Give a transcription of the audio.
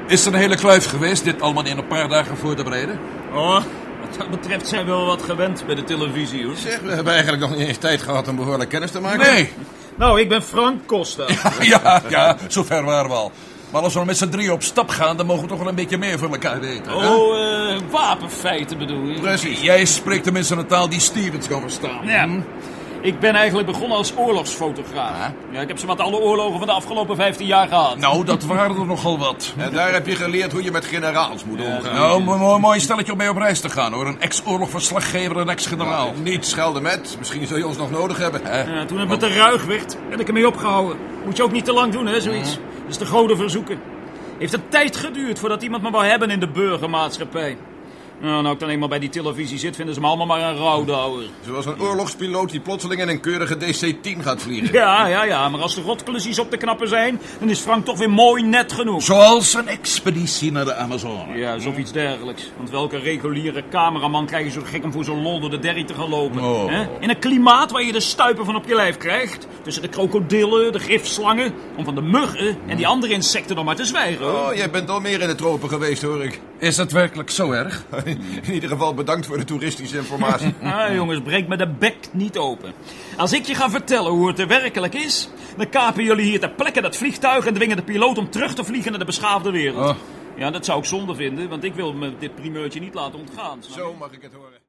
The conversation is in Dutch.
Is er een hele kluif geweest dit allemaal in een paar dagen voor te bereiden? Oh, wat dat betreft zijn we wel wat gewend bij de televisie, hoor. Zeg, we hebben eigenlijk nog niet eens tijd gehad om behoorlijk kennis te maken. Nee. Nou, ik ben Frank Costa. Ja, zover waren we al. Maar als we met z'n drieën op stap gaan, dan mogen we toch wel een beetje meer van elkaar weten. Hè? Wapenfeiten bedoel je? Precies. Jij spreekt tenminste een taal die Stevens kan verstaan. Ja. Ik ben eigenlijk begonnen als oorlogsfotograaf. Ja, ik heb zowat alle oorlogen van de afgelopen 15 jaar gehad. Nou, dat waren er nogal wat. En daar heb je geleerd hoe je met generaals moet omgaan. Nou, mooi stelletje om mee op reis te gaan, hoor. Een ex-oorlogverslaggever en ex-generaal. Niet schelden met. Misschien zul je ons nog nodig hebben. Ja, toen het me te ruig werd, heb ik ermee opgehouden. Moet je ook niet te lang doen, hè, zoiets. Dat is de goden verzoeken. Heeft een tijd geduurd voordat iemand me wou hebben in de burgermaatschappij. Nou ik dan eenmaal bij die televisie zit, vinden ze me allemaal maar een rouwdouwer. Zoals een oorlogspiloot die plotseling in een keurige DC-10 gaat vliegen. Ja, maar als de rotklussies op te knappen zijn, dan is Frank toch weer mooi net genoeg. Zoals een expeditie naar de Amazone. Ja, zoiets dergelijks. Want welke reguliere cameraman krijg je zo gek om voor zo'n lol door de derrie te gaan lopen? Oh. Hè? In een klimaat waar je de stuipen van op je lijf krijgt. Tussen de krokodillen, de gifslangen, om van de muggen en die andere insecten nog maar te zwijgen. Hoor. Oh, jij bent al meer in de tropen geweest, hoor ik. Is het werkelijk zo erg? In ieder geval bedankt voor de toeristische informatie. Jongens, breek me de bek niet open. Als ik je ga vertellen hoe het er werkelijk is, dan kapen jullie hier ter plekke dat vliegtuig en dwingen de piloot om terug te vliegen naar de beschaafde wereld. Oh. Ja, dat zou ik zonde vinden, want ik wil me dit primeurtje niet laten ontgaan. Zo mag ik het horen.